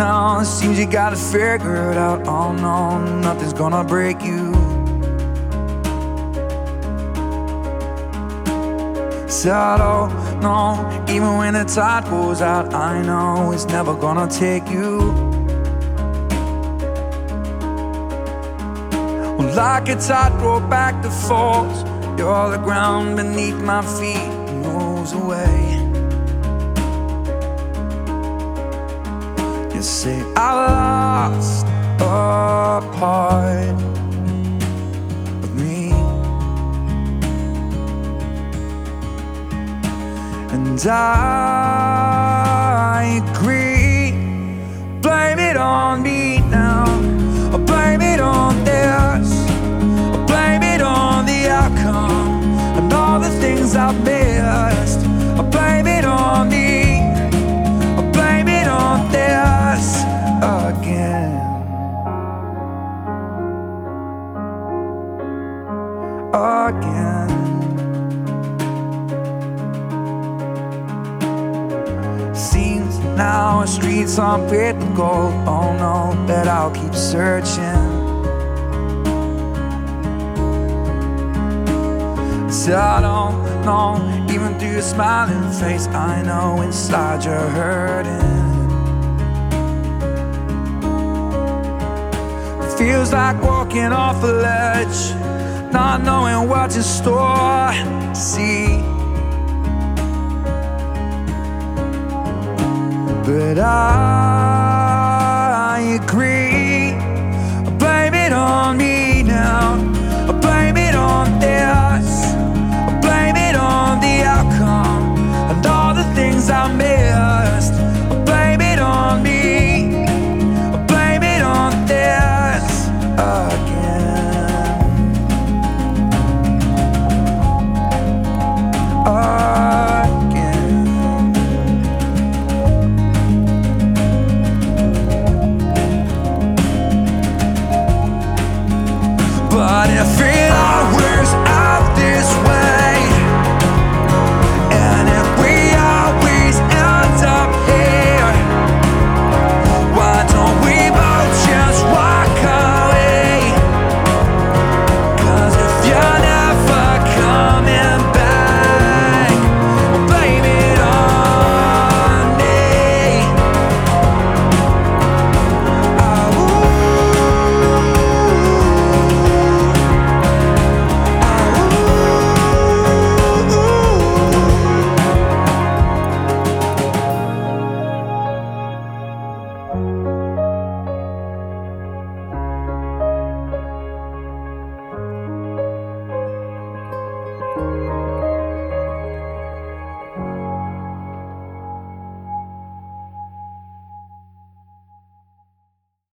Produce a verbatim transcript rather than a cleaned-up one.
now. It seems you gotta figure it out. Oh no, nothing's gonna break you. So I don't know, even when the tide goes out, I know it's never gonna take you. Well, like a tightrope back to forth, you're the ground beneath my feet moves away. You say I lost a part of me, and I agree. Blame it on me now, or blame it on this, or blame it on the outcome and all the things I've missed. Or blame it on me, or blame it on this again. Again. Seems now our streets aren't paved with gold. Oh no, that I'll keep searching. So I don't know, even through your smiling face, I know inside you're hurting. It feels like walking off a ledge, not knowing what's in store. See, but I agree. Blame it on me now, or blame it on this, or blame it on the outcome and all the things I missed. Or blame it on me, or blame it on this again. Again. But if it all works